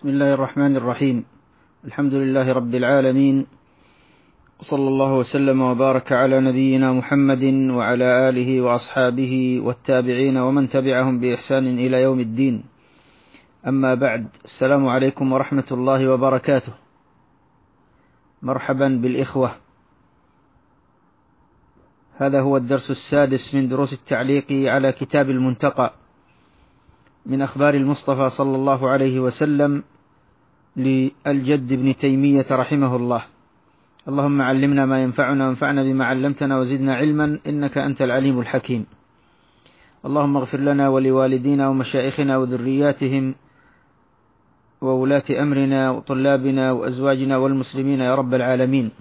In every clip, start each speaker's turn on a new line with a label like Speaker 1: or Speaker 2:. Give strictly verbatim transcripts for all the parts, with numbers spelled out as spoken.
Speaker 1: بسم الله الرحمن الرحيم. الحمد لله رب العالمين، وصلى الله وسلم وبارك على نبينا محمد وعلى آله وأصحابه والتابعين ومن تبعهم بإحسان إلى يوم الدين. أما بعد، السلام عليكم ورحمة الله وبركاته. مرحبا بالإخوة. هذا هو الدرس السادس من دروس التعليق على كتاب المنتقى من أخبار المصطفى صلى الله عليه وسلم للجد ابن تيمية رحمه الله. اللهم علمنا ما ينفعنا وانفعنا بما علمتنا وزدنا علما إنك أنت العليم الحكيم. اللهم اغفر لنا ولوالدينا ومشائخنا وذرياتهم وولاة أمرنا وطلابنا وأزواجنا والمسلمين يا رب العالمين.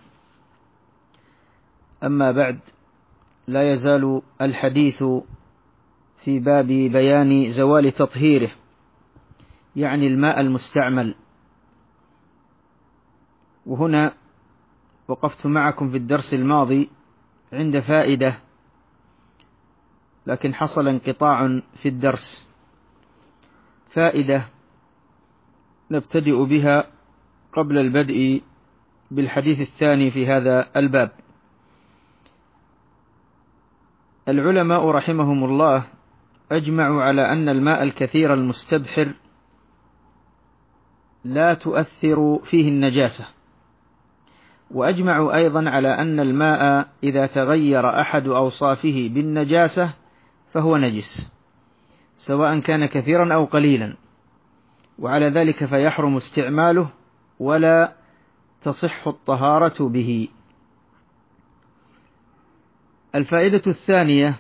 Speaker 1: أما بعد، لا يزال الحديث في باب بيان زوال تطهيره، يعني الماء المستعمل. وهنا وقفت معكم في الدرس الماضي عند فائدة، لكن حصل انقطاع في الدرس. فائدة نبتدئ بها قبل البدء بالحديث الثاني في هذا الباب. العلماء رحمهم الله أجمعوا على أن الماء الكثير المستبحر لا تؤثر فيه النجاسة، وأجمعوا أيضا على أن الماء إذا تغير أحد أوصافه بالنجاسة فهو نجس، سواء كان كثيرا أو قليلا، وعلى ذلك فيحرم استعماله ولا تصح الطهارة به. الفائدة الثانية: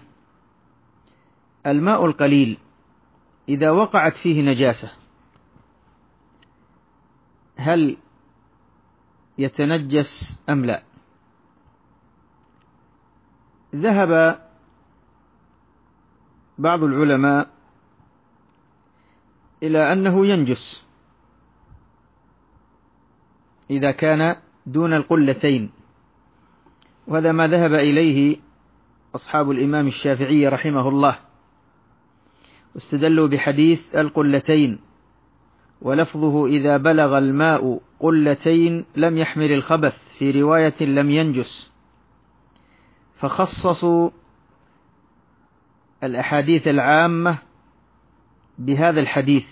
Speaker 1: الماء القليل إذا وقعت فيه نجاسة هل يتنجس أم لا؟ ذهب بعض العلماء إلى أنه ينجس إذا كان دون القلتين، وهذا ما ذهب إليه أصحاب الإمام الشافعي رحمه الله، واستدلوا بحديث القلتين، ولفظه إذا بلغ الماء قلتين لم يحمل الخبث، في رواية لم ينجس، فخصصوا الأحاديث العامة بهذا الحديث.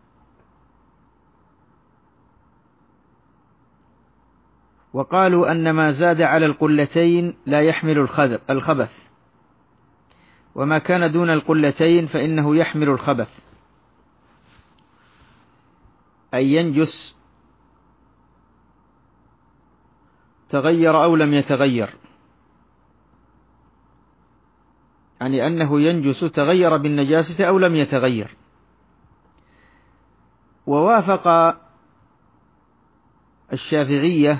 Speaker 1: وقالوا أن ما زاد على القلتين لا يحمل الخبث، وما كان دون القلتين فإنه يحمل الخبث، أي ينجس تغير أو لم يتغير، يعني أنه ينجس تغير بالنجاسة أو لم يتغير. ووافق الشافعية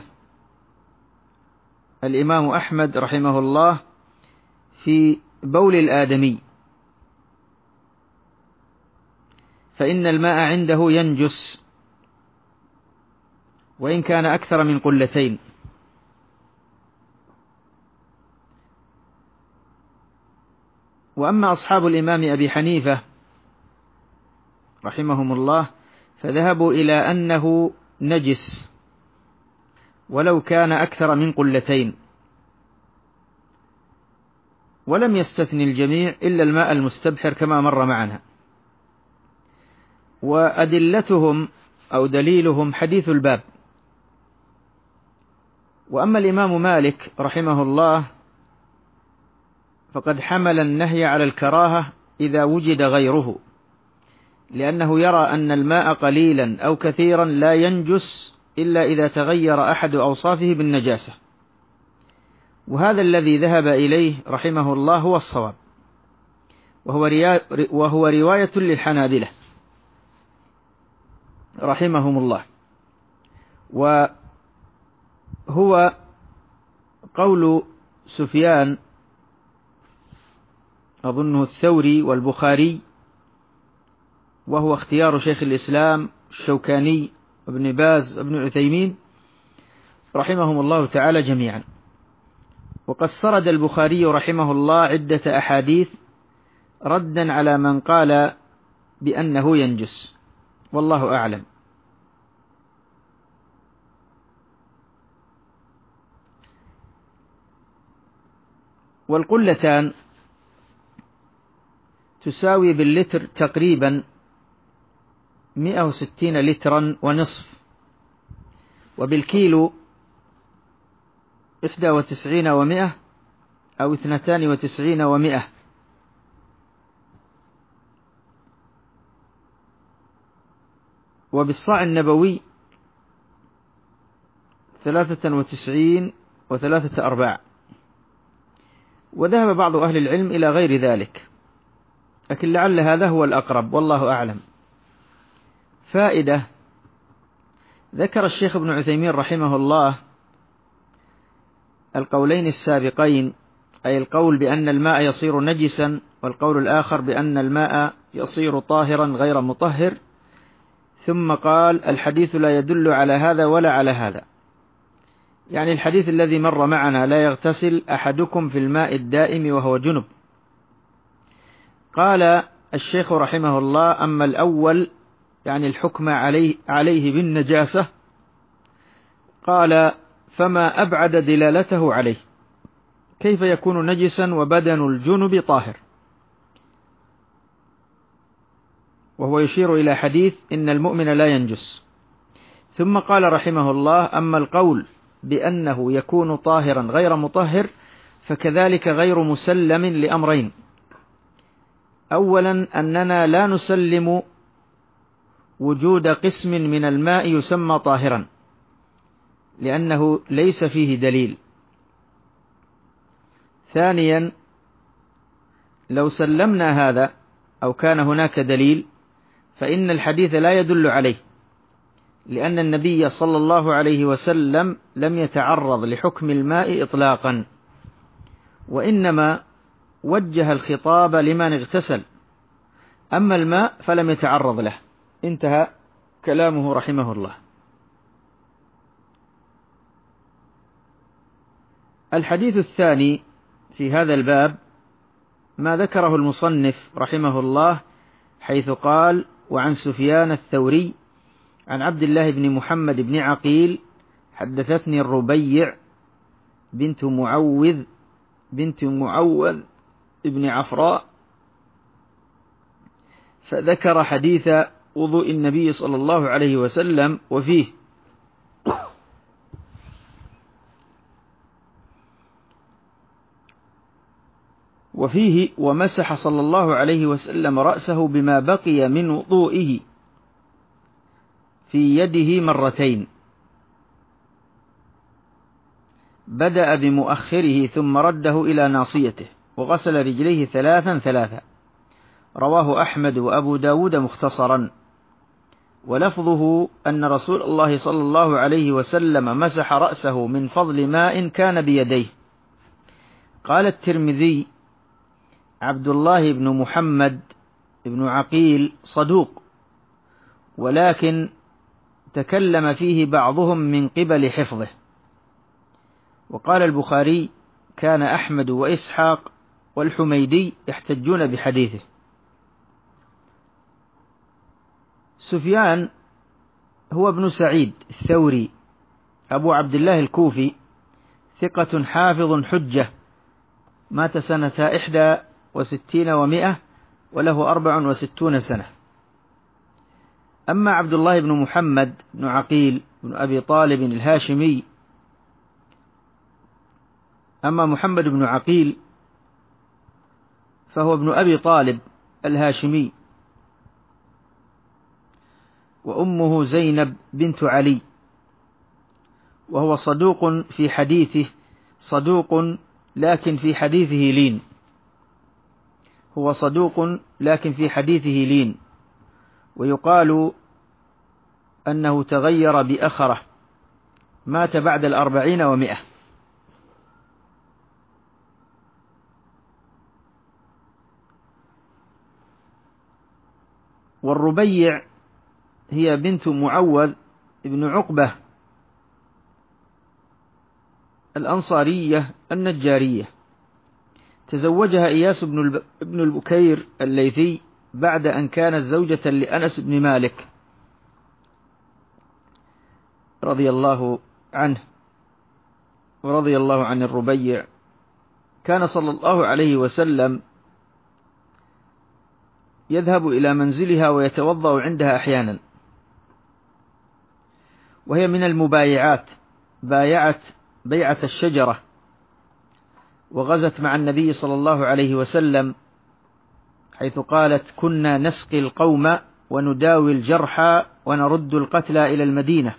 Speaker 1: الإمام أحمد رحمه الله في بول الآدمي، فإن الماء عنده ينجس وإن كان أكثر من قلتين. وأما أصحاب الإمام أبي حنيفة رحمهم الله فذهبوا إلى أنه نجس ولو كان أكثر من قلتين، ولم يستثني الجميع إلا الماء المستبحر كما مر معنا. وأدلتهم أو دليلهم حديث الباب. وأما الإمام مالك رحمه الله فقد حمل النهي على الكراهة إذا وجد غيره، لأنه يرى أن الماء قليلا أو كثيرا لا ينجس إلا إذا تغير أحد أوصافه بالنجاسة، وهذا الذي ذهب إليه رحمه الله هو الصواب، وهو, وهو رواية للحنابلة رحمهم الله، وهو قول سفيان أظنه الثوري والبخاري، وهو اختيار شيخ الإسلام الشوكاني وابن باز وابن عثيمين رحمهم الله تعالى جميعا. وقد سرد البخاري رحمه الله عدة أحاديث ردا على من قال بأنه ينجس، والله أعلم. والقلتان تساوي باللتر تقريبا مئة وستين لترا ونصف، وبالكيلو إحدى وتسعين ومئة أو اثنتان وتسعين ومئة. وبالصاع النبوي ثلاثة وتسعين وثلاثة أرباع. وذهب بعض أهل العلم إلى غير ذلك، لكن لعل هذا هو الأقرب والله أعلم. فائدة: ذكر الشيخ ابن عثيمين رحمه الله القولين السابقين، أي القول بأن الماء يصير نجسا، والقول الآخر بأن الماء يصير طاهرا غير مطهر، ثم قال: الحديث لا يدل على هذا ولا على هذا. يعني الحديث الذي مر معنا: لا يغتسل أحدكم في الماء الدائم وهو جنب. قال الشيخ رحمه الله: أما الأول يعني الحكم عليه, عليه بالنجاسة، قال: فما أبعد دلالته عليه، كيف يكون نجسا وبدن الجنب طاهر؟ وهو يشير إلى حديث إن المؤمن لا ينجس. ثم قال رحمه الله: أما القول بأنه يكون طاهرا غير مطهر فكذلك غير مسلم لأمرين: أولا أننا لا نسلم وجود قسم من الماء يسمى طاهرا، لأنه ليس فيه دليل. ثانيا لو سلمنا هذا أو كان هناك دليل فإن الحديث لا يدل عليه، لأن النبي صلى الله عليه وسلم لم يتعرض لحكم الماء إطلاقا، وإنما وجه الخطاب لمن اغتسل، أما الماء فلم يتعرض له. انتهى كلامه رحمه الله. الحديث الثاني في هذا الباب ما ذكره المصنف رحمه الله، حيث قال: وعن سفيان الثوري عن عبد الله بن محمد بن عقيل حدثتني الربيع بنت معوذ بنت معوذ ابن عفراء، فذكر حديث وضوء النبي صلى الله عليه وسلم، وفيه: وفيه ومسح صلى الله عليه وسلم رأسه بما بقي من وضوئه في يده مرتين، بدأ بمؤخره ثم رده إلى ناصيته، وغسل رجليه ثلاثا ثلاثا. رواه أحمد وأبو داود مختصرا، ولفظه أن رسول الله صلى الله عليه وسلم مسح رأسه من فضل ماء كان بيديه. قال الترمذي: عبد الله بن محمد بن عقيل صدوق، ولكن تكلم فيه بعضهم من قبل حفظه. وقال البخاري: كان أحمد وإسحاق والحميدي يحتجون بحديثه. سفيان هو ابن سعيد الثوري أبو عبد الله الكوفي، ثقة حافظ حجة، مات سنة إحدى وستين ومئة وله أربع وستون سنة. أما عبد الله بن محمد بن عقيل بن أبي طالب الهاشمي أما محمد بن عقيل فهو ابن أبي طالب الهاشمي، وأمه زينب بنت علي، وهو صدوق في حديثه صدوق لكن في حديثه لين هو صدوق لكن في حديثه لين ويقال أنه تغير بأخره، مات بعد الأربعين ومئة. والربيع هي بنت معوذ ابن عقبة الأنصارية النجارية، تزوجها إياس بن البكير الليثي بعد أن كانت زوجة لأنس بن مالك رضي الله عنه، ورضي الله عن الربيع كان صلى الله عليه وسلم يذهب إلى منزلها ويتوضأ عندها أحيانا، وهي من المبايعات، بايعت بيعة الشجرة، وغزت مع النبي صلى الله عليه وسلم، حيث قالت: كنا نسقي القوم ونداوي الجرحى ونرد القتلى إلى المدينة.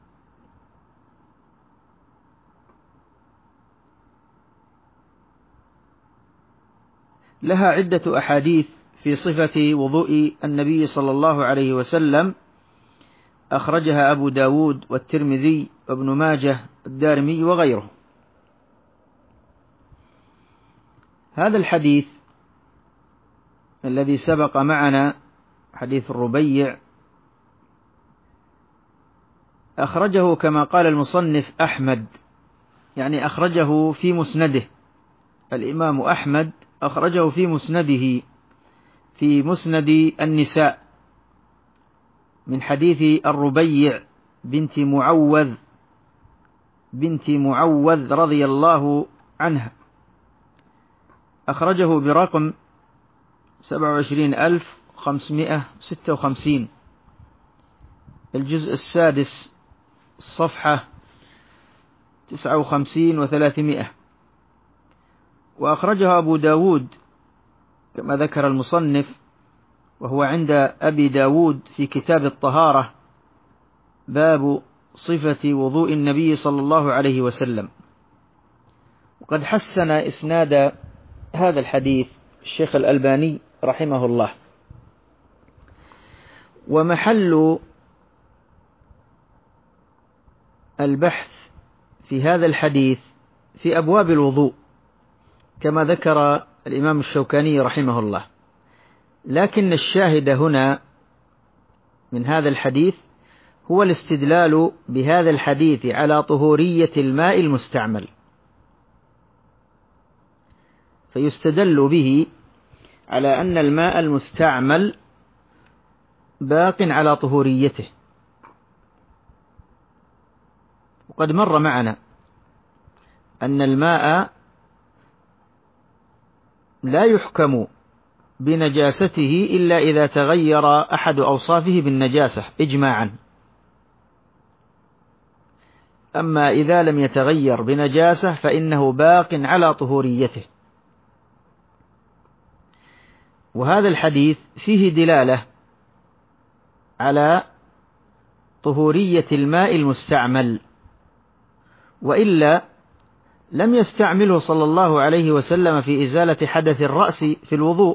Speaker 1: لها عدة أحاديث في صفة وضوء النبي صلى الله عليه وسلم، أخرجها أبو داود والترمذي وابن ماجه والدارمي وغيره. هذا الحديث الذي سبق معنا، حديث الربيع، أخرجه كما قال المصنف أحمد، يعني أخرجه في مسنده. الإمام أحمد أخرجه في مسنده، في مسند النساء، من حديث الربيع بنت معوذ بنت معوذ رضي الله عنها، أخرجه برقم سبعة وعشرين ألف وخمسمائة وستة وخمسين، الجزء السادس، الصفحة تسعة وخمسين وثلاثمائة. وأخرجها أبو داود كما ذكر المصنف، وهو عند أبي داود في كتاب الطهارة، باب صفة وضوء النبي صلى الله عليه وسلم. وقد حسن إسناد هذا الحديث الشيخ الألباني رحمه الله. ومحل البحث في هذا الحديث في أبواب الوضوء كما ذكر الإمام الشوكاني رحمه الله، لكن الشاهد هنا من هذا الحديث هو الاستدلال بهذا الحديث على طهورية الماء المستعمل، فيستدل به على أن الماء المستعمل باق على طهوريته. وقد مر معنا أن الماء لا يحكم بنجاسته إلا إذا تغير أحد أوصافه بالنجاسة إجماعا، أما إذا لم يتغير بنجاسة فإنه باق على طهوريته. وهذا الحديث فيه دلالة على طهورية الماء المستعمل، وإلا لم يستعمله صلى الله عليه وسلم في إزالة حدث الرأس في الوضوء.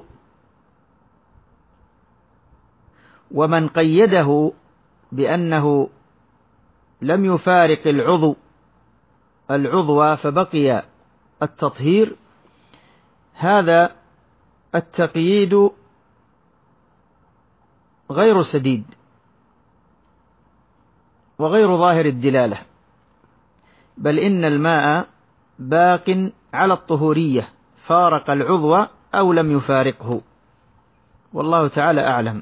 Speaker 1: ومن قيده بأنه لم يفارق العضو العضو فبقي التطهير، هذا التقييد غير سديد وغير ظاهر الدلالة، بل إن الماء باق على الطهورية، فارق العضو أو لم يفارقه، والله تعالى أعلم.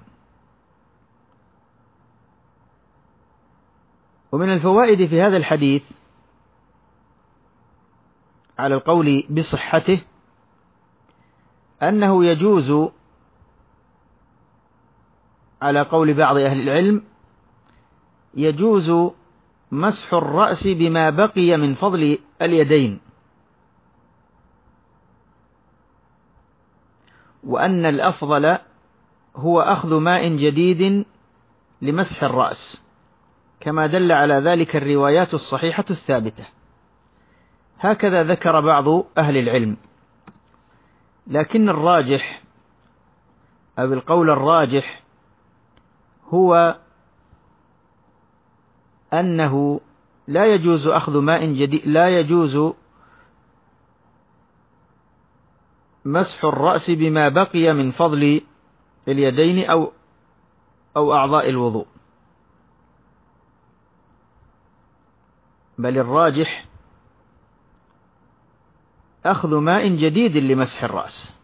Speaker 1: ومن الفوائد في هذا الحديث على القول بصحته أنه يجوز على قول بعض أهل العلم يجوز مسح الرأس بما بقي من فضل اليدين، وأن الأفضل هو أخذ ماء جديد لمسح الرأس، كما دل على ذلك الروايات الصحيحة الثابتة. هكذا ذكر بعض أهل العلم، لكن الراجح أو القول الراجح هو أنه لا يجوز أخذ ماء جديد، لا يجوز مسح الرأس بما بقي من فضل اليدين أو أو أعضاء الوضوء، بل الراجح أخذ ماء جديد لمسح الرأس.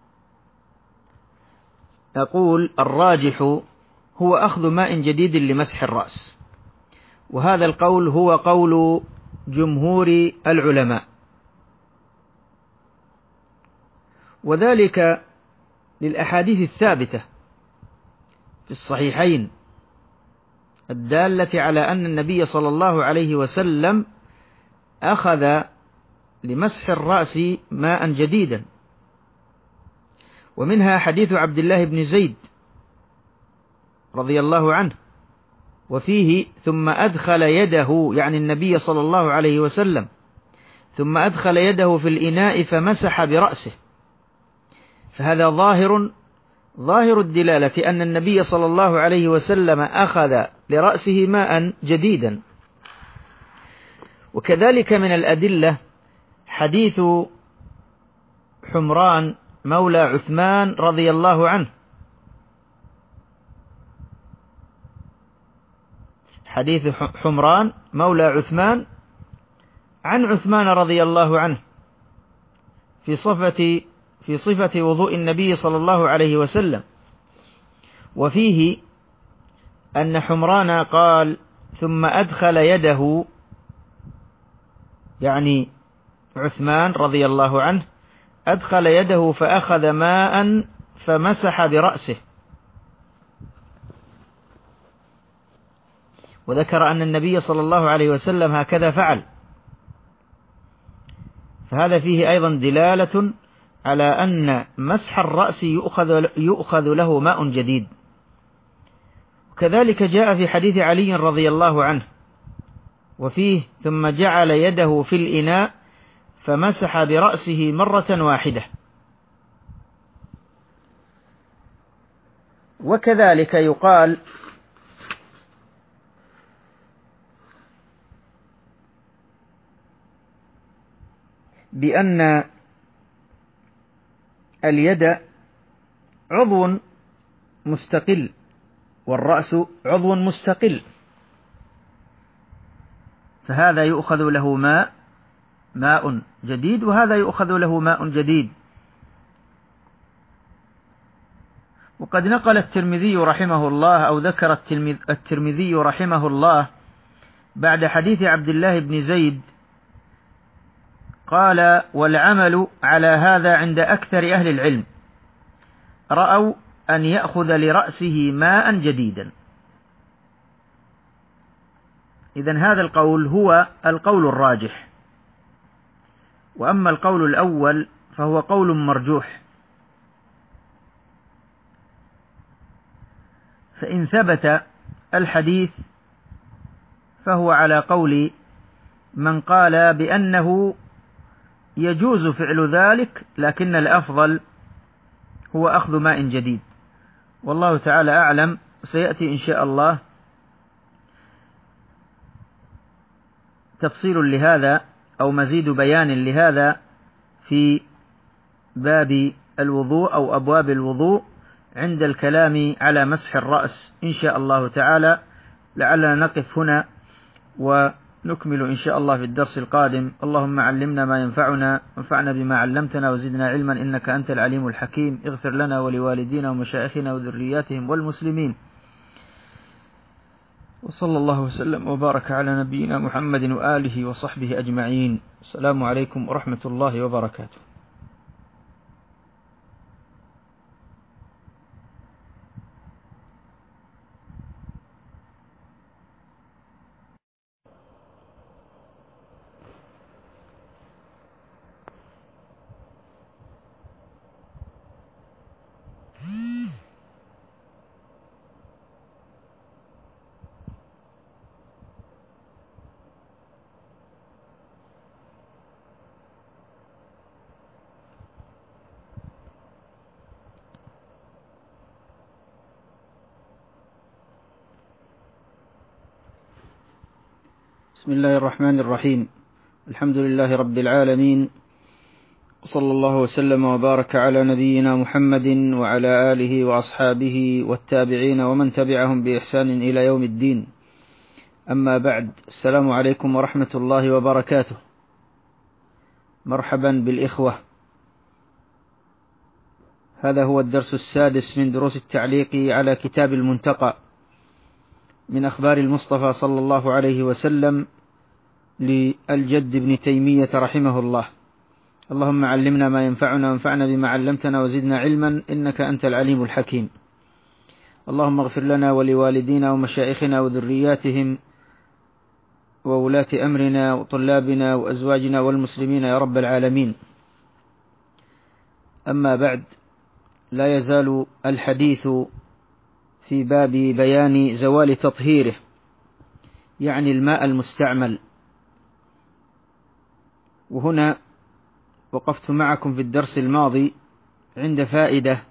Speaker 1: أقول الراجح هو أخذ ماء جديد لمسح الرأس، وهذا القول هو قول جمهور العلماء. وذلك للأحاديث الثابتة في الصحيحين الدالة على أن النبي صلى الله عليه وسلم أخذ لمسح الرأس ماء جديدا، ومنها حديث عبد الله بن زيد رضي الله عنه، وفيه ثم أدخل يده، يعني النبي صلى الله عليه وسلم، ثم أدخل يده في الإناء فمسح برأسه. فهذا ظاهر ظاهر الدلالة أن النبي صلى الله عليه وسلم أخذ لرأسه ماء جديدا. وكذلك من الأدلة حديث حمران مولى عثمان رضي الله عنه، حديث حمران مولى عثمان عن عثمان رضي الله عنه في صفة في صفة وضوء النبي صلى الله عليه وسلم، وفيه أن حمران قال ثم أدخل يده، يعني عثمان رضي الله عنه أدخل يده فأخذ ماء فمسح برأسه، وذكر أن النبي صلى الله عليه وسلم هكذا فعل. فهذا فيه أيضا دلالة على أن مسح الرأس يؤخذ, يؤخذ له ماء جديد. وكذلك جاء في حديث علي رضي الله عنه وفيه ثم جعل يده في الإناء فمسح برأسه مرة واحدة. وكذلك يقال بأن اليد عضو مستقل والرأس عضو مستقل، فهذا يؤخذ له ماء ماء جديد وهذا يؤخذ له ماء جديد. وقد نقل الترمذي رحمه الله أو ذكر الترمذي رحمه الله بعد حديث عبد الله بن زيد قال والعمل على هذا عند أكثر أهل العلم، رأوا أن يأخذ لرأسه ماء جديدا. إذن هذا القول هو القول الراجح، وأما القول الأول فهو قول مرجوح. فإن ثبت الحديث فهو على قول من قال بأنه يجوز فعل ذلك، لكن الأفضل هو أخذ ماء جديد، والله تعالى أعلم. سيأتي إن شاء الله تفصيل لهذا أو مزيد بيان لهذا في باب الوضوء أو أبواب الوضوء عند الكلام على مسح الرأس إن شاء الله تعالى. لعلنا نقف هنا ونكمل إن شاء الله في الدرس القادم. اللهم علمنا ما ينفعنا وانفعنا بما علمتنا وزدنا علما إنك أنت العليم الحكيم. اغفر لنا ولوالدينا ومشايخنا وذرياتهم والمسلمين. وصلى الله وسلم وبارك على نبينا محمد وآله وصحبه أجمعين. السلام عليكم ورحمة الله وبركاته. بسم الله الرحمن الرحيم. الحمد لله رب العالمين، وصلى الله وسلم وبارك على نبينا محمد وعلى آله وأصحابه والتابعين ومن تبعهم بإحسان إلى يوم الدين. أما بعد، السلام عليكم ورحمة الله وبركاته. مرحبا بالإخوة. هذا هو الدرس السادس من دروس التعليق على كتاب المنتقى من أخبار المصطفى صلى الله عليه وسلم للجد ابن تيمية رحمه الله. اللهم علمنا ما ينفعنا وانفعنا بما علمتنا وزدنا علما إنك أنت العليم الحكيم. اللهم اغفر لنا ولوالدينا ومشائخنا وذرياتهم وولاة أمرنا وطلابنا وأزواجنا والمسلمين يا رب العالمين. أما بعد، لا يزال الحديث في باب بيان زوال تطهيره، يعني الماء المستعمل. وهنا وقفت معكم في الدرس الماضي عند فائدة،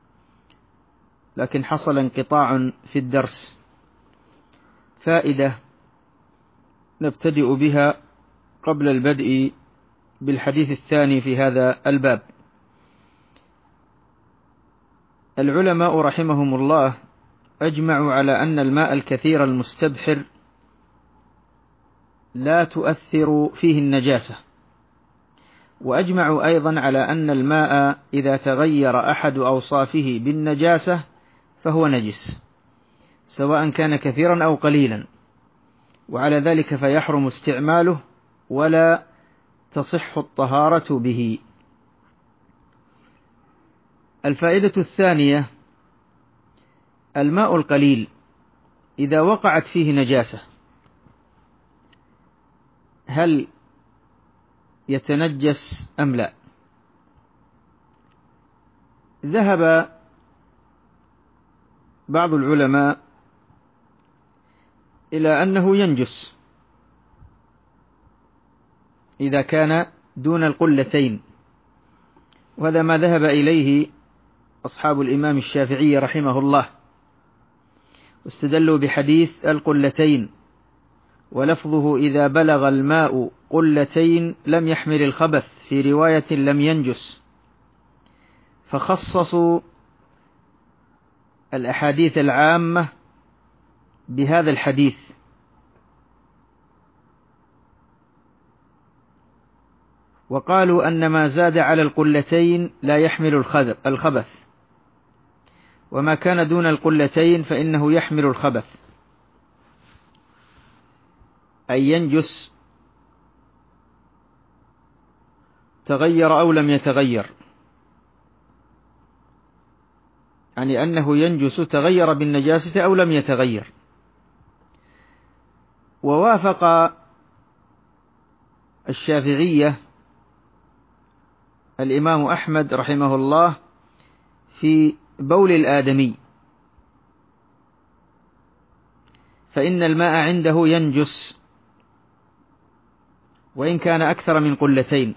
Speaker 1: لكن حصل انقطاع في الدرس. فائدة نبتدئ بها قبل البدء بالحديث الثاني في هذا الباب. العلماء رحمهم الله أجمعوا على أن الماء الكثير المستبحر لا تؤثر فيه النجاسة، وأجمعوا أيضا على أن الماء إذا تغير أحد أوصافه بالنجاسة فهو نجس، سواء كان كثيرا أو قليلا، وعلى ذلك فيحرم استعماله ولا تصح الطهارة به. الفائدة الثانية: الماء القليل إذا وقعت فيه نجاسة هل يتنجس أم لا؟ ذهب بعض العلماء إلى أنه ينجس إذا كان دون القلتين، وهذا ما ذهب إليه أصحاب الإمام الشافعي رحمه الله، واستدلوا بحديث القلتين، ولفظه إذا بلغ الماء قلتين لم يحمل الخبث، في رواية لم ينجس، فخصصوا الأحاديث العامة بهذا الحديث. وقالوا أن ما زاد على القلتين لا يحمل الخبث، وما كان دون القلتين فإنه يحمل الخبث، أي ينجس تغير أو لم يتغير، يعني أنه ينجس تغير بالنجاسة أو لم يتغير. ووافق الشافعية الإمام أحمد رحمه الله في بول الآدمي، فإن الماء عنده ينجس وإن كان أكثر من قلتين.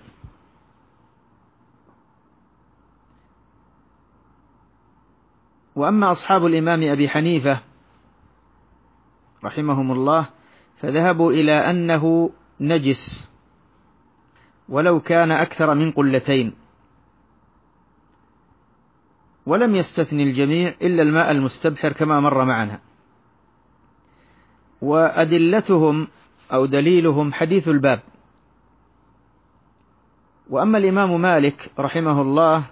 Speaker 1: وأما أصحاب الإمام أبي حنيفة رحمهم الله فذهبوا إلى أنه نجس ولو كان أكثر من قلتين، ولم يستثني الجميع إلا الماء المستبحر كما مر معنا. وأدلتهم أو دليلهم حديث الباب. وأما الإمام مالك رحمه الله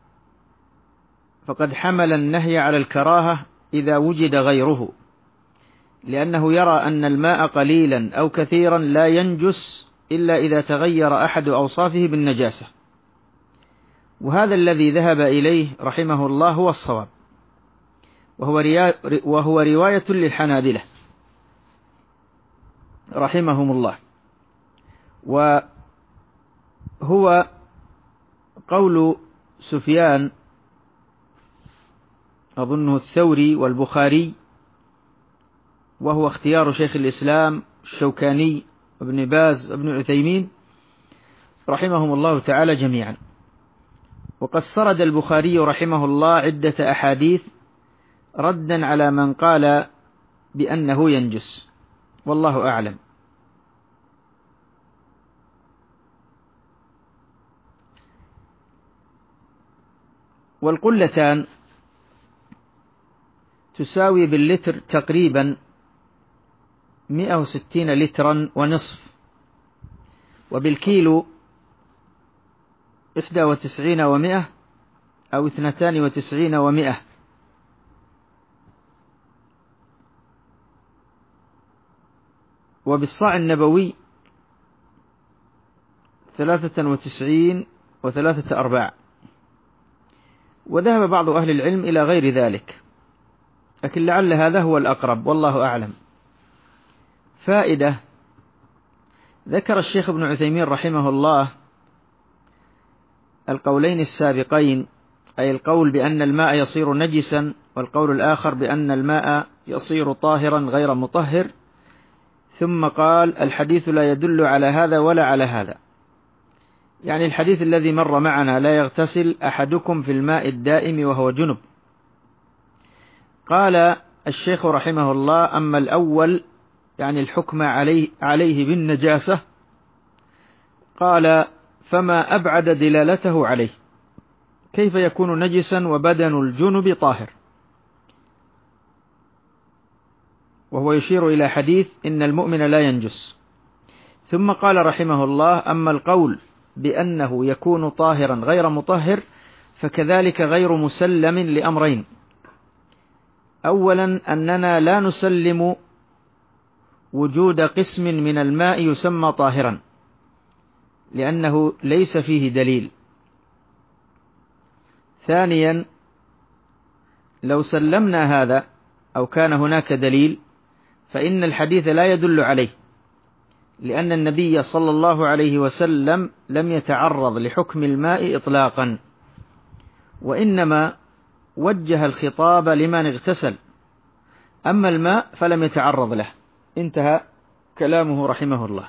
Speaker 1: فقد حمل النهي على الكراهة إذا وجد غيره، لأنه يرى أن الماء قليلا أو كثيرا لا ينجس إلا إذا تغير أحد أوصافه بالنجاسة، وهذا الذي ذهب إليه رحمه الله هو الصواب، وهو, وهو رواية للحنابلة رحمهم الله، وهو قول سفيان أظنه الثوري والبخاري، وهو اختيار شيخ الإسلام الشوكاني وابن باز وابن عثيمين رحمهم الله تعالى جميعا. وقد سرد البخاري رحمه الله عدة أحاديث ردا على من قال بأنه ينجس، والله أعلم. والقلتان تساوي باللتر تقريبا مئة وستين لترا ونصف، وبالكيلو إحدى وتسعين ومئة أو اثنتان وتسعين ومئة. وبالصاع النبوي ثلاثة وتسعين وثلاثة أرباع. وذهب بعض أهل العلم إلى غير ذلك، لكن لعل هذا هو الأقرب والله أعلم. فائدة: ذكر الشيخ ابن عثيمين رحمه الله القولين السابقين، أي القول بأن الماء يصير نجسا، والقول الآخر بأن الماء يصير طاهرا غير مطهر، ثم قال: الحديث لا يدل على هذا ولا على هذا. يعني الحديث الذي مر معنا: لا يغتسل أحدكم في الماء الدائم وهو جنب. قال الشيخ رحمه الله: أما الأول يعني الحكم عليه, عليه بالنجاسة، قال: فما أبعد دلالته عليه، كيف يكون نجسا وبدن الجنب طاهر؟ وهو يشير إلى حديث إن المؤمن لا ينجس. ثم قال رحمه الله: أما القول بأنه يكون طاهرا غير مطهر فكذلك غير مسلم لأمرين: أولا أننا لا نسلم وجود قسم من الماء يسمى طاهرا، لأنه ليس فيه دليل. ثانيا، لو سلمنا هذا أو كان هناك دليل فإن الحديث لا يدل عليه، لأن النبي صلى الله عليه وسلم لم يتعرض لحكم الماء إطلاقا، وإنما وجه الخطاب لمن اغتسل، أما الماء فلم يتعرض له. انتهى كلامه رحمه الله.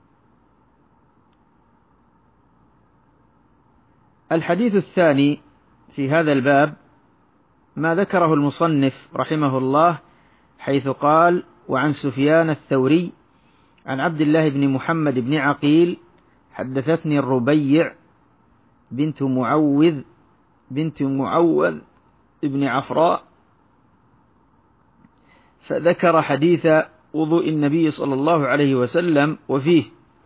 Speaker 1: الحديث الثاني في هذا الباب ما ذكره المصنف رحمه الله، حيث قال: وعن سفيان الثوري عن عبد الله بن محمد بن عقيل حدثتني الربيع بنت معوذ بنت معوذ ابن عفراء، فذكر حديث وضوء النبي صلى الله عليه وسلم وفيه: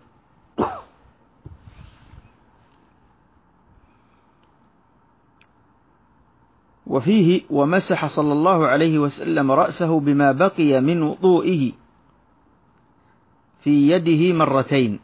Speaker 1: وفيه ومسح صلى الله عليه وسلم رأسه بما بقي من وضوئه في يده مرتين،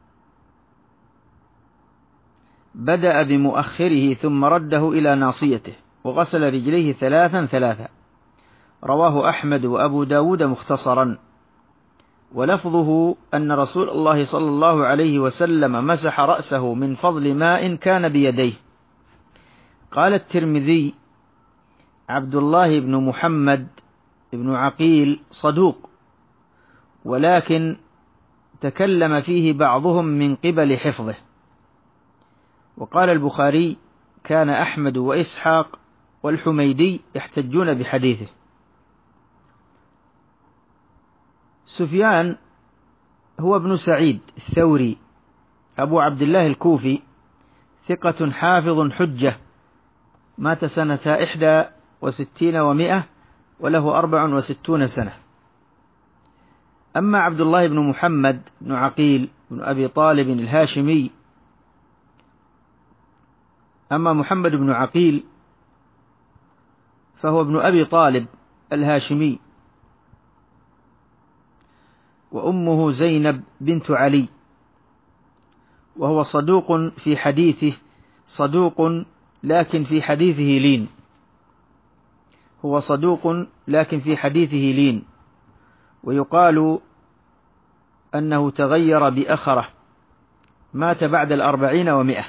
Speaker 1: بدأ بمؤخره ثم رده إلى ناصيته، وغسل رجليه ثلاثا ثلاثا. رواه أحمد وأبو داود مختصرا، ولفظه أن رسول الله صلى الله عليه وسلم مسح رأسه من فضل ماء كان بيديه. قال الترمذي: عبد الله بن محمد بن عقيل صدوق، ولكن تكلم فيه بعضهم من قبل حفظه. وقال البخاري: كان أحمد وإسحاق والحميدي يحتجون بحديثه. سفيان هو ابن سعيد الثوري أبو عبد الله الكوفي، ثقة حافظ حجة، مات سنة إحدى وستين ومائة وله أربع وستون سنة. أما عبد الله بن محمد بن عقيل بن أبي طالب الهاشمي أما محمد بن عقيل فهو ابن أبي طالب الهاشمي، وأمه زينب بنت علي، وهو صدوق في حديثه صدوق لكن في حديثه لين هو صدوق لكن في حديثه لين ويقال أنه تغير بأخره، مات بعد الأربعين ومئة.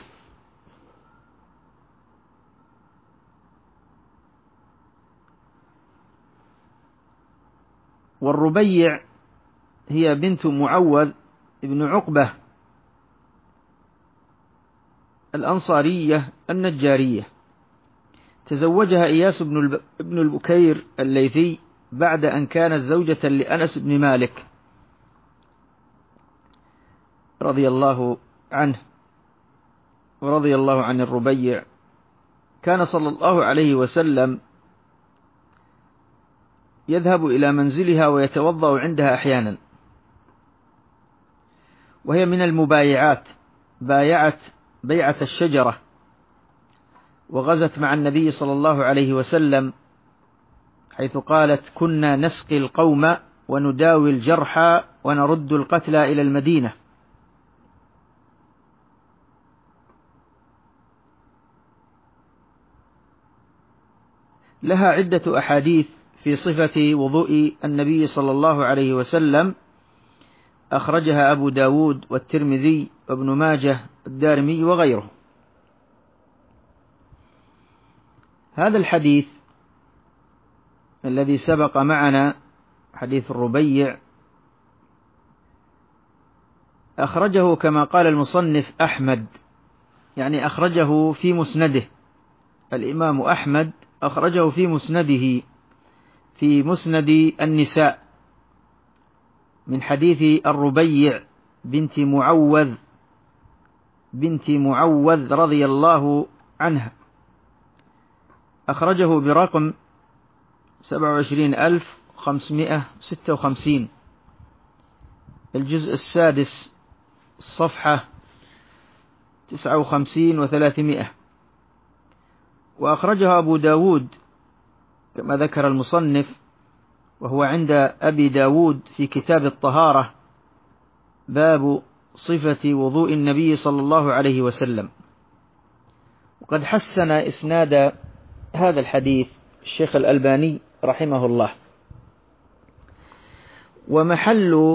Speaker 1: والربيع هي بنت معوذ ابن عقبة الأنصارية النجارية، تزوجها إياس بن البكير الليثي بعد أن كانت زوجة لأنس بن مالك رضي الله عنه ورضي الله عن الربيع. كان صلى الله عليه وسلم يذهب إلى منزلها ويتوضأ عندها أحيانا، وهي من المبايعات، بايعت بيعة الشجرة، وغزت مع النبي صلى الله عليه وسلم، حيث قالت: كنا نسقي القوم ونداوي الجرحى ونرد القتلى إلى المدينة. لها عدة أحاديث في صفة وضوء النبي صلى الله عليه وسلم، أخرجها أبو داود والترمذي وابن ماجه والدارمي وغيره. هذا الحديث الذي سبق معنا، حديث الربيع، أخرجه كما قال المصنف أحمد، يعني أخرجه في مسنده. الإمام أحمد أخرجه في مسنده، في مسند النساء، من حديث الربيع بنت معوذ بنت معوذ رضي الله عنها، أخرجه برقم سبعة وعشرين ألف وخمسمائة وستة وخمسين، الجزء السادس، الصفحة تسعة وخمسين وثلاثمائة. وأخرجها أبو داود كما ذكر المصنف، وهو عند أبي داود في كتاب الطهارة، باب صفة وضوء النبي صلى الله عليه وسلم. وقد حسن إسناد هذا الحديث الشيخ الألباني رحمه الله. ومحل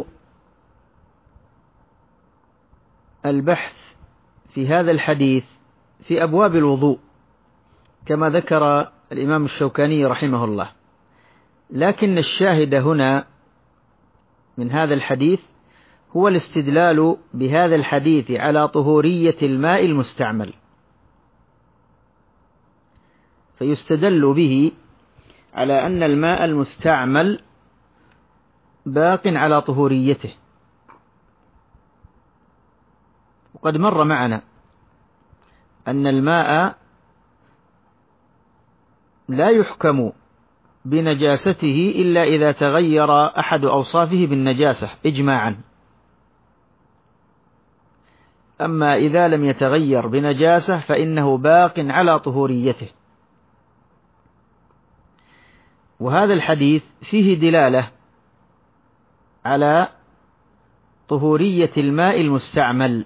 Speaker 1: البحث في هذا الحديث في أبواب الوضوء كما ذكر الإمام الشوكاني رحمه الله، لكن الشاهد هنا من هذا الحديث هو الاستدلال بهذا الحديث على طهورية الماء المستعمل، فيستدل به على أن الماء المستعمل باق على طهوريته. وقد مر معنا أن الماء لا يحكم بنجاسته إلا إذا تغير أحد أوصافه بالنجاسة إجماعا، أما إذا لم يتغير بنجاسة فإنه باق على طهوريته. وهذا الحديث فيه دلالة على طهورية الماء المستعمل،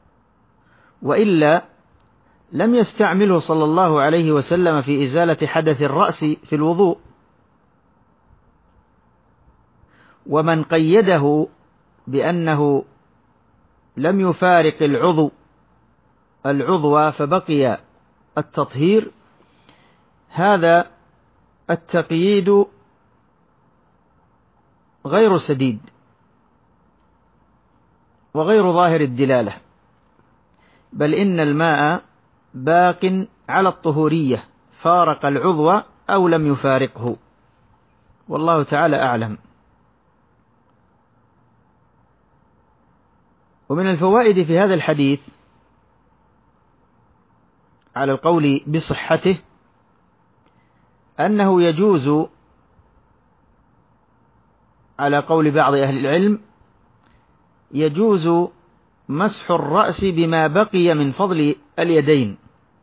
Speaker 1: وإلا لم يستعمله صلى الله عليه وسلم في إزالة حدث الرأس في الوضوء. ومن قيده بأنه لم يفارق العضو العضو فبقي التطهير، هذا التقييد غير سديد وغير ظاهر الدلالة، بل إن الماء باق على الطهورية، فارق العضو أو لم يفارقه، والله تعالى أعلم. ومن الفوائد في هذا الحديث على القول بصحته أنه يجوز على قول بعض أهل العلم يجوز مسح الرأس بما بقي من فضل اليدين،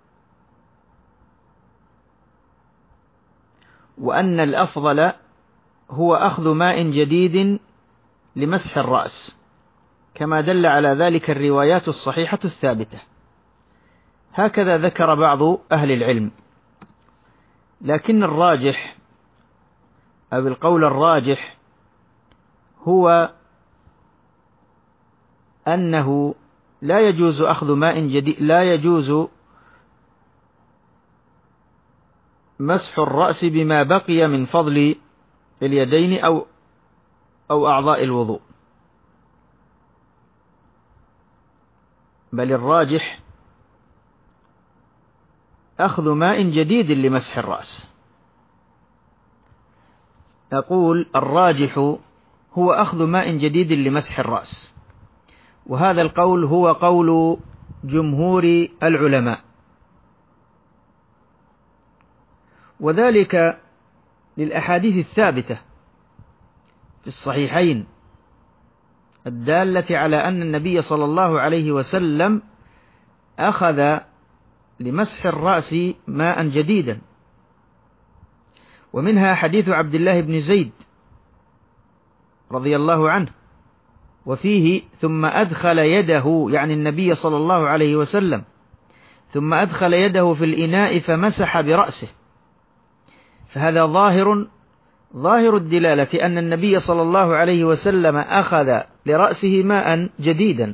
Speaker 1: وأن الأفضل هو أخذ ماء جديد لمسح الرأس، كما دل على ذلك الروايات الصحيحة الثابتة. هكذا ذكر بعض أهل العلم، لكن الراجح أو القول الراجح هو أنه لا يجوز أخذ ماء جديد، لا يجوز مسح الرأس بما بقي من فضل اليدين أو أو أعضاء الوضوء، بل الراجح أخذ ماء جديد لمسح الرأس. أقول الراجح هو أخذ ماء جديد لمسح الرأس، وهذا القول هو قول جمهور العلماء، وذلك للأحاديث الثابتة في الصحيحين الدالة على أن النبي صلى الله عليه وسلم أخذ لمسح الرأس ماء جديدا، ومنها حديث عبد الله بن زيد رضي الله عنه، وفيه ثم أدخل يده، يعني النبي صلى الله عليه وسلم، ثم أدخل يده في الإناء فمسح برأسه فهذا ظاهر ظاهر الدلالة أن النبي صلى الله عليه وسلم أخذ لرأسه ماء جديدا.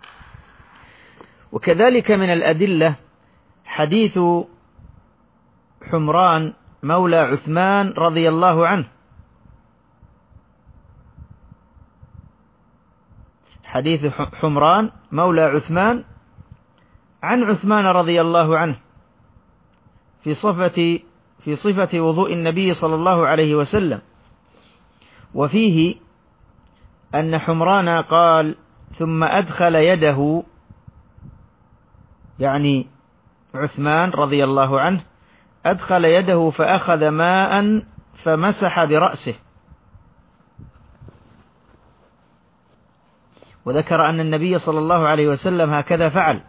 Speaker 1: وكذلك من الأدلة حديث حمران مولى عثمان رضي الله عنه، حديث حمران مولى عثمان عن عثمان رضي الله عنه في صفة في صفة وضوء النبي صلى الله عليه وسلم، وفيه أن حمران قال: ثم أدخل يده، يعني عثمان رضي الله عنه أدخل يده فأخذ ماء فمسح برأسه. وذكر أن النبي صلى الله عليه وسلم هكذا فعل،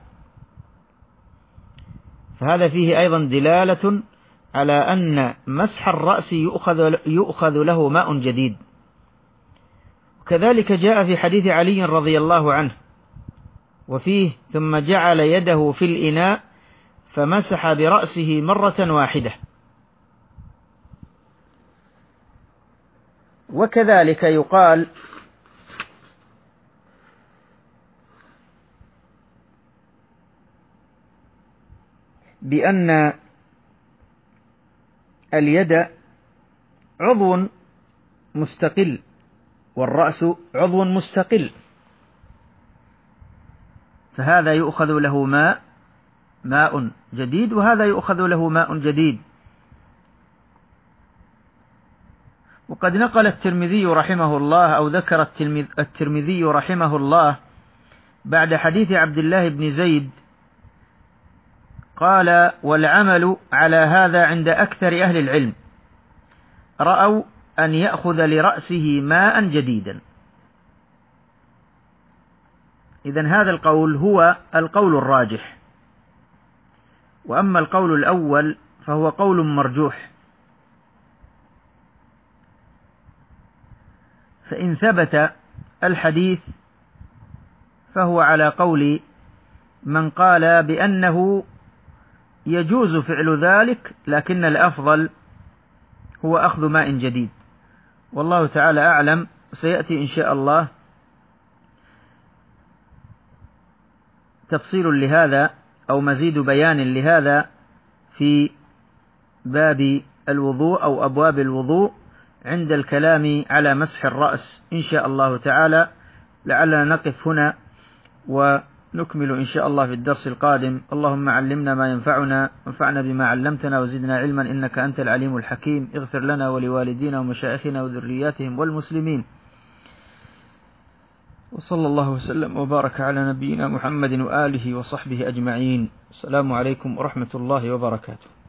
Speaker 1: فهذا فيه أيضا دلالة على أن مسح الرأس يؤخذ, يؤخذ له ماء جديد. وكذلك جاء في حديث علي رضي الله عنه وفيه: ثم جعل يده في الإناء فمسح برأسه مرة واحدة. وكذلك يقال بأن اليد عضو مستقل والرأس عضو مستقل، فهذا يؤخذ له ماء ماء جديد وهذا يؤخذ له ماء جديد. وقد نقل الترمذي رحمه الله أو ذكر الترمذي رحمه الله بعد حديث عبد الله بن زيد قال: والعمل على هذا عند أكثر أهل العلم، رأوا أن يأخذ لرأسه ماء جديدا. إذن هذا القول هو القول الراجح، وأما القول الأول فهو قول مرجوح. فإن ثبت الحديث فهو على قول من قال بأنه يجوز فعل ذلك، لكن الأفضل هو أخذ ماء جديد، والله تعالى أعلم. سيأتي إن شاء الله تفصيل لهذا أو مزيد بيان لهذا في باب الوضوء أو أبواب الوضوء عند الكلام على مسح الرأس إن شاء الله تعالى. لعلنا نقف هنا ونكمل إن شاء الله في الدرس القادم. اللهم علمنا ما ينفعنا وانفعنا بما علمتنا وزدنا علما إنك أنت العليم الحكيم. اغفر لنا ولوالدينا ومشايخنا وذرياتهم والمسلمين. وصلى الله وسلم وبارك على نبينا محمد وآله وصحبه أجمعين. السلام عليكم ورحمة الله وبركاته.